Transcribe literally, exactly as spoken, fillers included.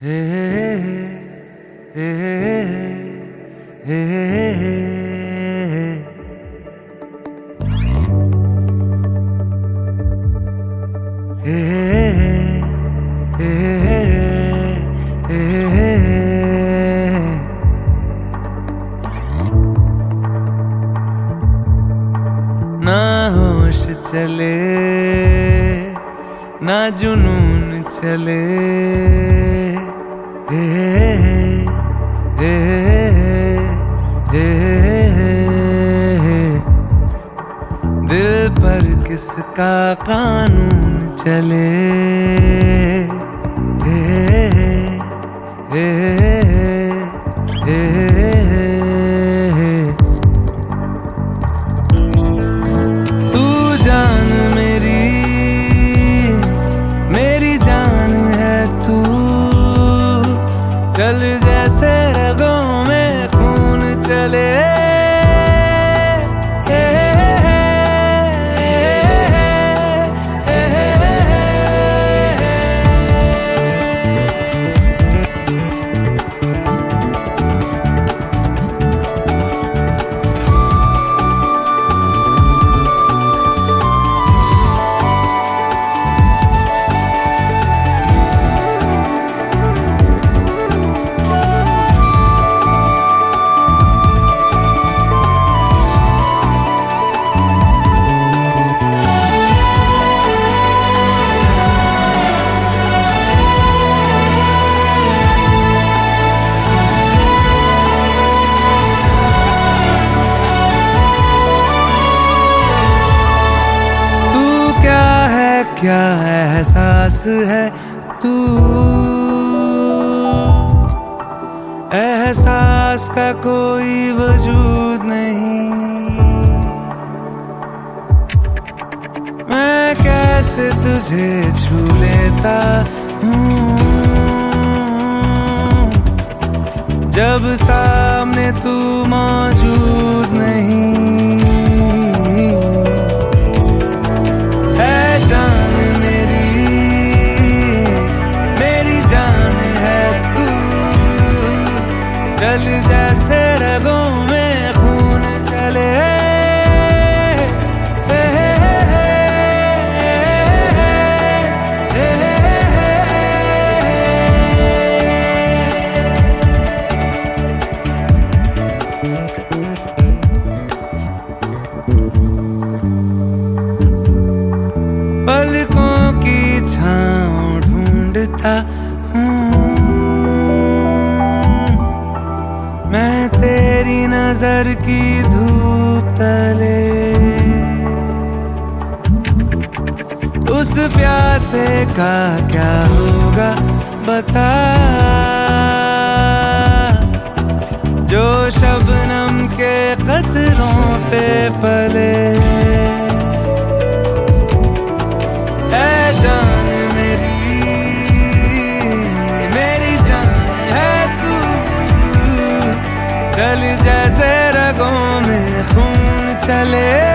हे हे हे हे ना होश चले ना जुनून चले, हे हे हे दिल पर किसका कानून चले, हे हे हे तू जान मेरी मेरी जान है तू, चल जैसे रगों में खून चले, क्या एहसास है तू, एहसास का कोई वजूद नहीं, मैं कैसे तुझे छू लेता हूँ जब सामने तू मौजूद नहीं। चल जैसे रगों में खून चले, हे हे पलकों की छाँव ढूंढता हूँ मैं तेरी नजर की धूप तले, उस प्यासे का क्या होगा बता, जो शबनम के कतरों पे पले, ऐ जान मेरी मेरी जान है तू, चल जैसे रगों में खून चले।